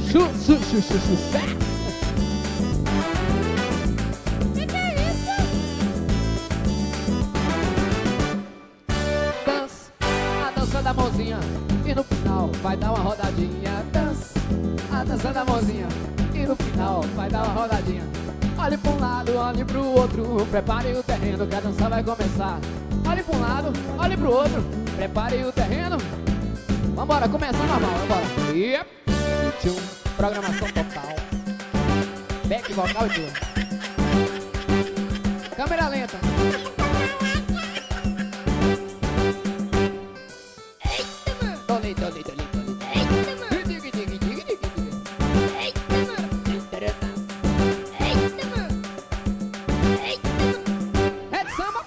Sucesso. Que é isso? Dança, a dança da mãozinha. E no final vai dar uma rodadinha. Dança, a dança da mãozinha. E no final vai dar uma rodadinha. Olhe pra um lado, olhe pro outro. Prepare o terreno que a dança vai começar. Olhe pra um lado, olhe pro outro. Prepare o terreno. Vambora, começa normal, vambora. Yep. Tchum, programação total. Back vocal e tudo. Câmera lenta. Eita, mano. Toli. Eita, mano. Eita, mano. Eita, mano. Eita, mano. É de samba.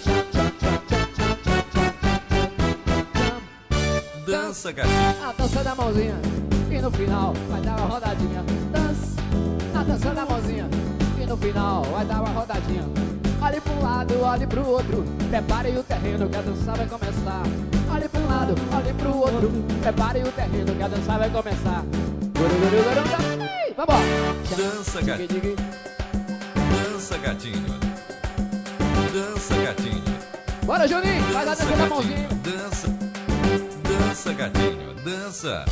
Dança, gatinho. A dança da mãozinha. E no final vai dar uma rodadinha. Dança, a dança da mãozinha. E no final vai dar uma rodadinha. Olhe pra um lado, olhe pro outro. Prepare o terreno que a dança vai começar. Olhe pra um lado, olhe pro outro. Prepare o terreno que a dança vai começar. Vambora. Dança, gatinho. Dança, gatinho. Dança, gatinho. Bora, Juninho. Faz a dança da mãozinha. Dança. Dança, gatinho. Dança.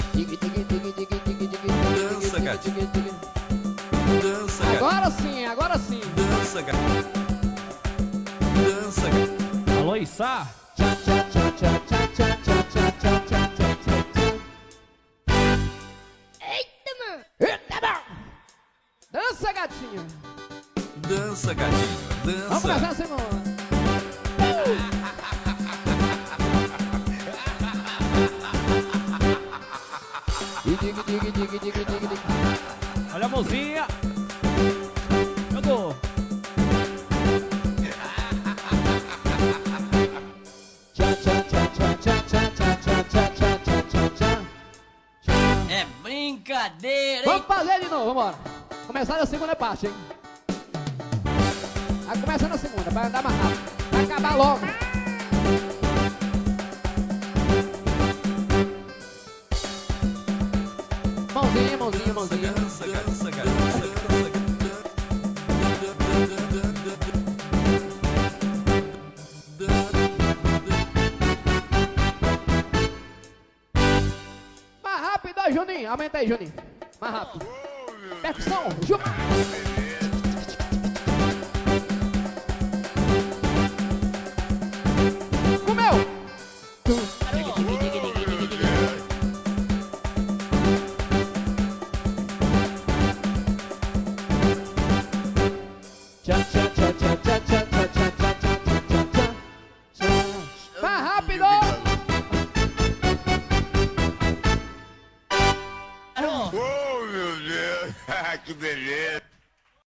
Dança, gatinho. Dança, gatinho. Agora sim, agora sim. Dança, gatinho. Dança, gatinho. Alô, Issa? Eita, mano. Eita, não. Dança, gatinho. Dança, gatinho. Vamos começar Dança. a segunda. Olha a mãozinha. Jogou. É brincadeira, hein? Vamos fazer de novo, vambora. Começar na segunda parte, hein? Vai começar na segunda, vai andar mais rápido. Vai acabar logo. Mãozinha, mãozinha, mãozinha. Dança, dança, dança. Mais rápido, ó, Juninho. Aumenta aí, Juninho. Mais rápido. Percussão, Ju. Comeu. Mais rápido. Oh, meu Deus, que beleza!